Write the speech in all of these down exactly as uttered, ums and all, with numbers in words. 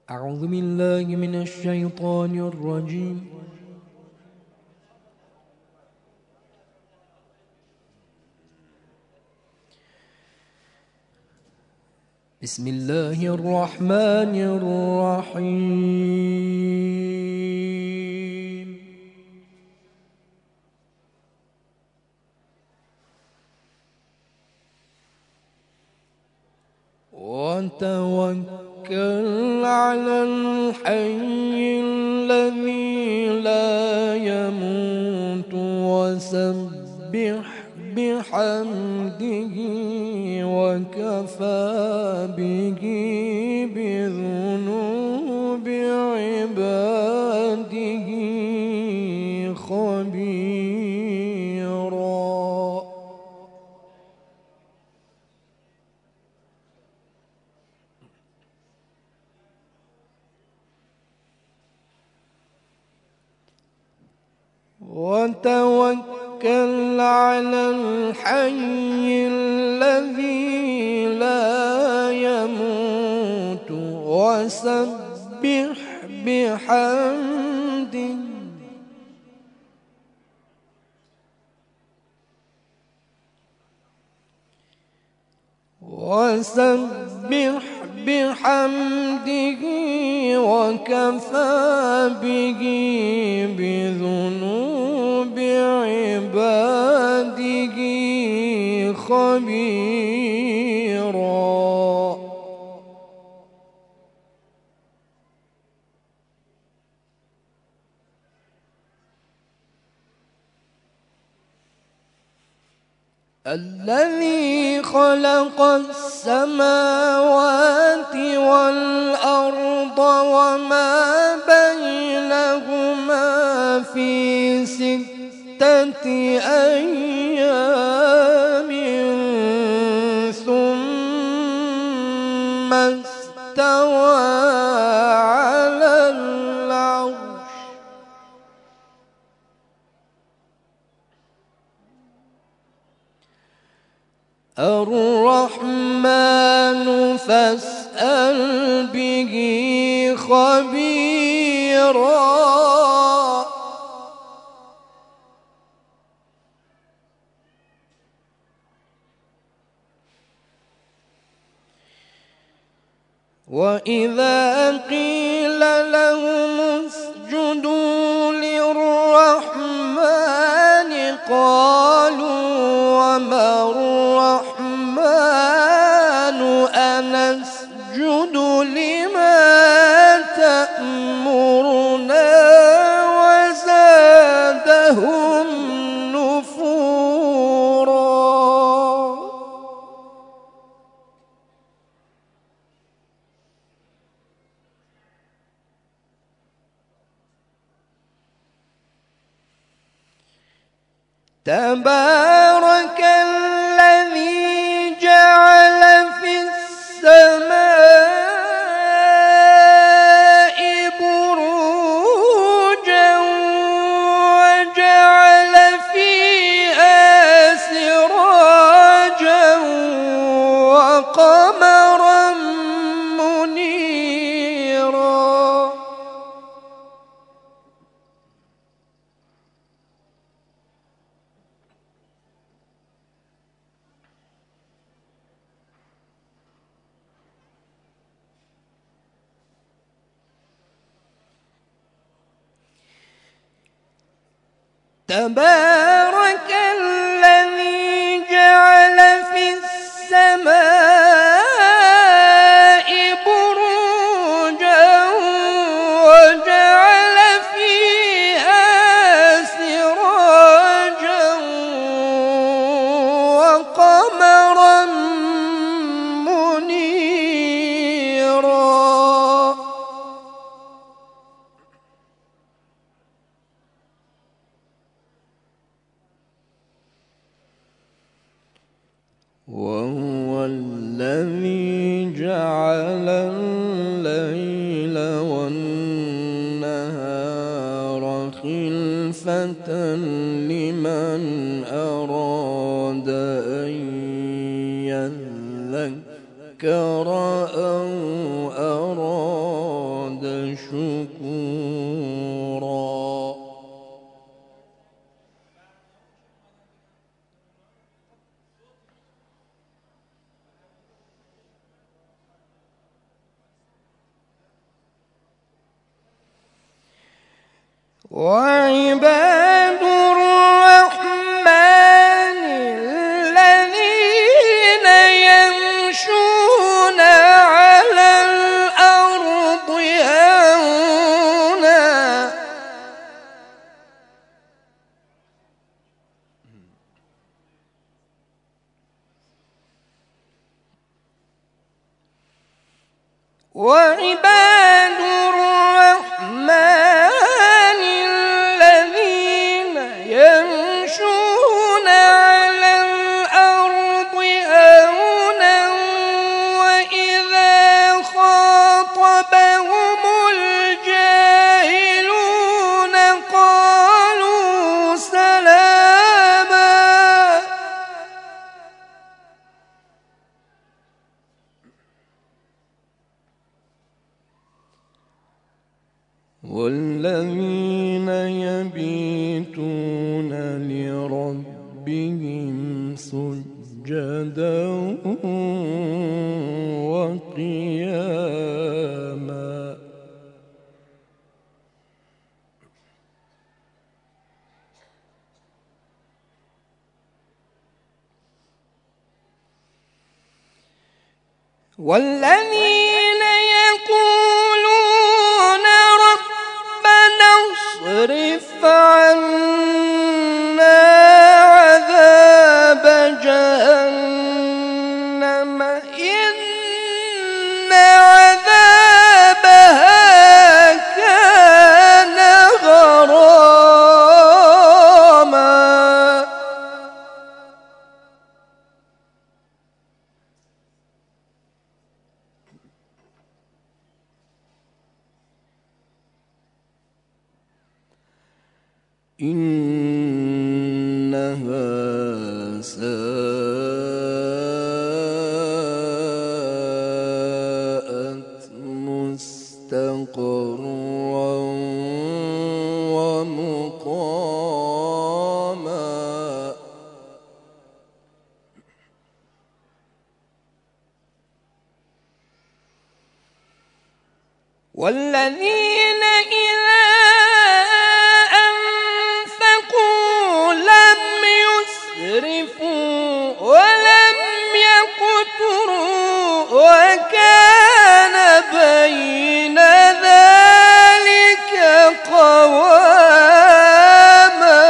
أعوذ بالله من الشيطان الرجيم. بسم الله الرحمن الرحيم. وتوكل على الحي الذي لا يموت وسبح بحمده وكفى به بذنوب عباده خبيرا. وتوكل على الحي الذي لا يموت وسبح بحمده وسبح بحمده وكفى به بذنوب عباده خبيرا. الذي خلق السماوات والأرض وما بينهما في ستة أيام ثم استوى على العرش. الرحمن فاسأل به خبيرا. وإذا قيل لهم اسجدوا للرحمن قالوا وما الرحمن أنسجد لما تأمرنا وزادهم نفورا. تبارك الذي جعل في السماء بروجا وجعل فيها سراجا وقمرا منيرا. تبارك الذي جعل في السماء بروجا وجعل فيها سراجا وقمرا منيرا. وهو الذي جعل الليل والنهار خلفة لمن أراد أن يذكر أو أراد شكورا. وعباد الرحمن الذين يمشون على الأرض هونا وعباد الرحمن يمشون على الأرض هونا وإذا خاطبهم الجاهلون قالوا سلاما. والذين يبيتون لربهم سجدا وقياما. والذين يقولون ربنا اصرف عنا عذاب جهنم إن عذابها كان غراما. إنها ساءت مستقرا ومقاما. والذين إذا أنفقوا لم يسرفوا ولم يقتروا وكان بين ذلك قواما.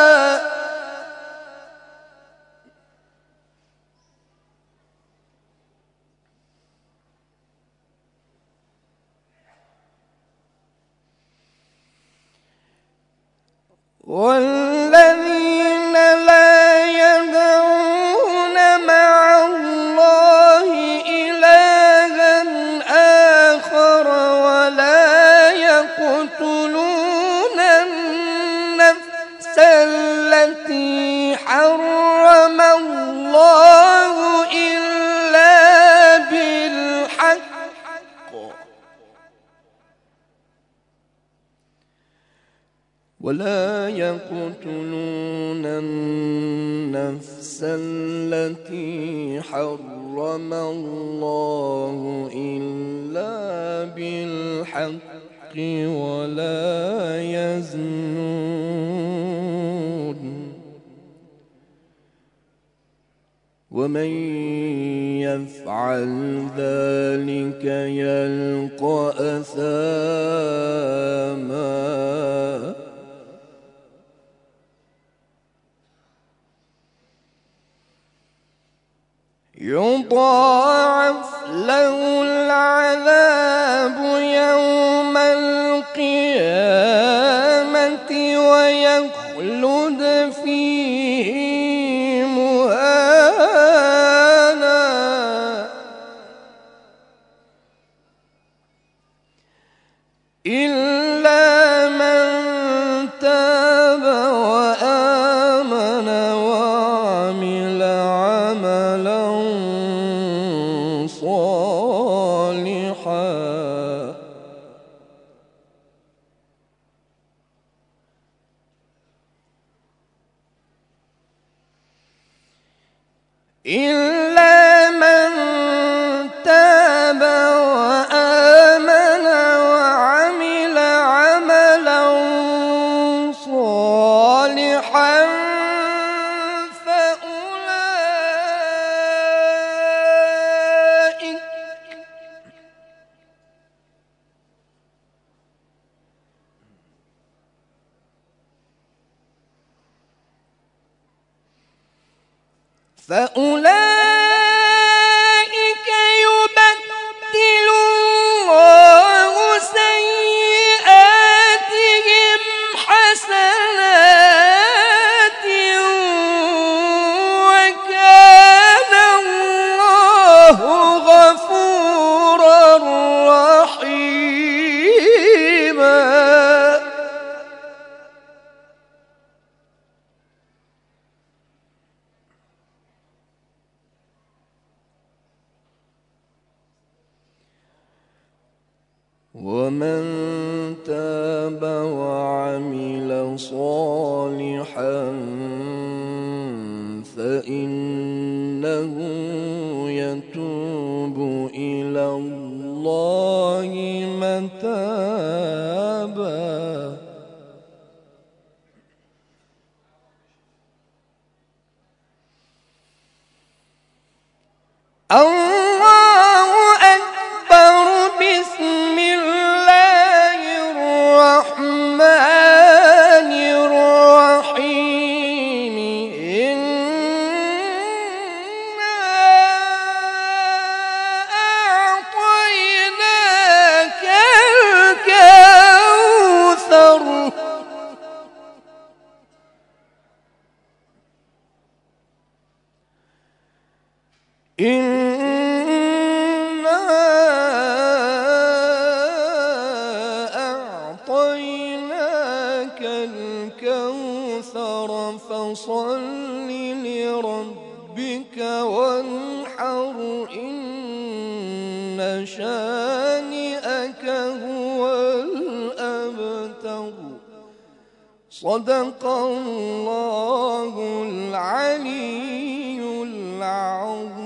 والذين لا يدعون مع الله إلها آخر ولا يقتلون النفس التي حرم الله إلا بالحق ولا يقتلون النفس التي حرم الله إلا بالحق ولا يزنون. ومن يفعل ذلك يلقى أثاما. يضاعف له العذاب يوم القيامة ويخلد فيه مهانا. إلا من تاب وآمن وعمل عملا صالحا إلا من تاب وآمن وعمل عملا صالحا فأولئك فأولئك يبدل الله سيئاتهم حسنات وكان الله غفورا رحيما. ومن تاب وعمل صالحا فإنه يتوب إلى الله متابا. الله أكبر. بسم الله الرحمن الرحيم. إنا أعطيناك الكوثر. إنا أعطيناك الكوثر فصل لربك وانحر إن شانئك هو الأبتر. صدق الله العلي العظيم.